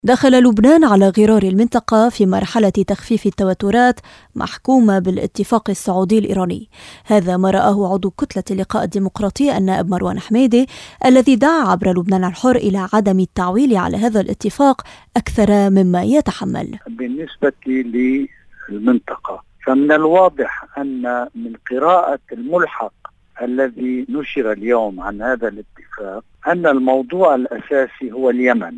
دخل لبنان على غرار المنطقة في مرحلة تخفيف التوترات محكومة بالاتفاق السعودي الإيراني. هذا ما رآه عضو كتلة اللقاء الديمقراطي النائب مروان حميدي، الذي دعا عبر لبنان الحر إلى عدم التعويل على هذا الاتفاق أكثر مما يتحمل. بالنسبة للمنطقة، فمن الواضح أن من قراءة الملحق الذي نشر اليوم عن هذا الاتفاق أن الموضوع الأساسي هو اليمن،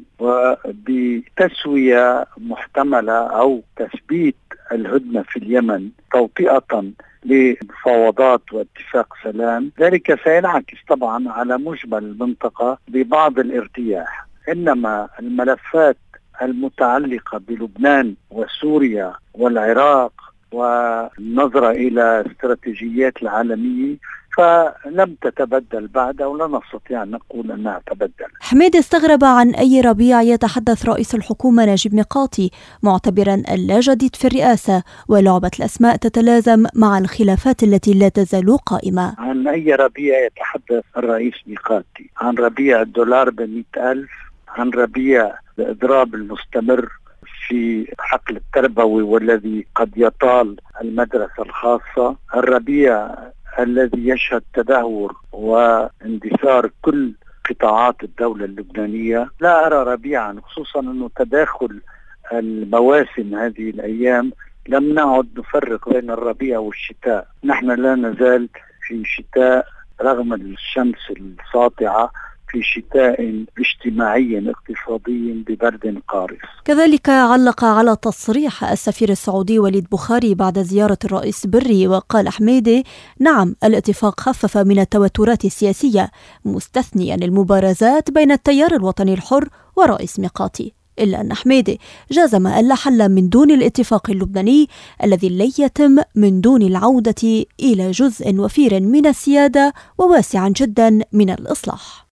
وبتسوية محتملة أو تثبيت الهدنة في اليمن توطئة لمفاوضات واتفاق سلام. ذلك سينعكس طبعا على مجمل المنطقة ببعض الارتياح، إنما الملفات المتعلقة بلبنان وسوريا والعراق والنظرة إلى استراتيجيات العالمية فلم تتبدل بعد، أو لا نستطيع أن نقول أنها تبدل. حميدي استغرب عن أي ربيع يتحدث رئيس الحكومة نجيب ميقاتي، معتبرا أن لا جديد في الرئاسة ولعبة الأسماء تتلازم مع الخلافات التي لا تزال قائمة. عن أي ربيع يتحدث الرئيس ميقاتي؟ عن ربيع الدولار ب100,000؟ عن ربيع الإضراب المستمر في حقل التربوي والذي قد يطال المدرسة الخاصة؟ الربيع الذي يشهد تدهور واندثار كل قطاعات الدولة اللبنانية؟ لا أرى ربيعا، خصوصا أنه تداخل المواسم هذه الأيام لم نعد نفرق بين الربيع والشتاء. نحن لا نزال في شتاء رغم الشمس الساطعة، في شتاء اجتماعي اقتصادي ببرد قارس. كذلك علق على تصريح السفير السعودي وليد بخاري بعد زيارة الرئيس بري، وقال حميدي: نعم، الاتفاق خفف من التوترات السياسية، مستثنيا المبارزات بين التيار الوطني الحر ورئيس ميقاتي، إلا أن حميدي جزم أن لا حل من دون الاتفاق اللبناني الذي لن يتم من دون العودة إلى جزء وفير من السيادة وواسع جدا من الإصلاح.